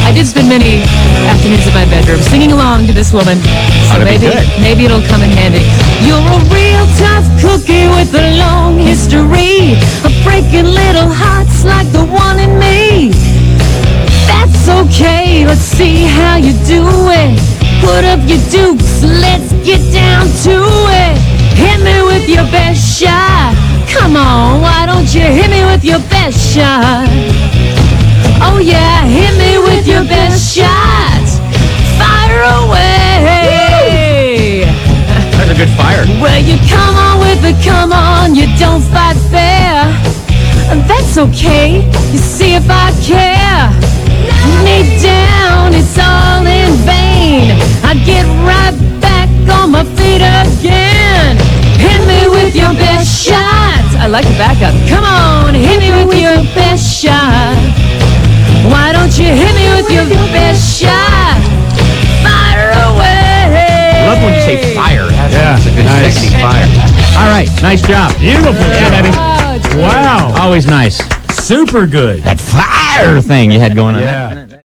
I did spend many afternoons in my bedroom singing along to this woman. So maybe it'll come in handy. You're a real tough cookie with a long history of breaking little hearts like the one in me. That's okay, let's see how you do it. Put up your dukes, let's get down to it. Hit me with your best shot. Come on, why don't you hit me with your best shot? Oh yeah, hit me with your best shot. Fire away. That's a good fire. Well, you come on with the come on, you don't fight fair. That's okay, you see if I care. Me down, it's all in vain. I get right back on my feet again. Hit me with your best shot. I like the backup. Come on, hit me with your best shot. Why don't you hit me with your best shot? Fire away. I love when you say fire. That's a good, sexy fire. All right, nice job. Beautiful, Eddie. Oh, Wow. Always nice. Super good. That fire thing you had going on. Yeah.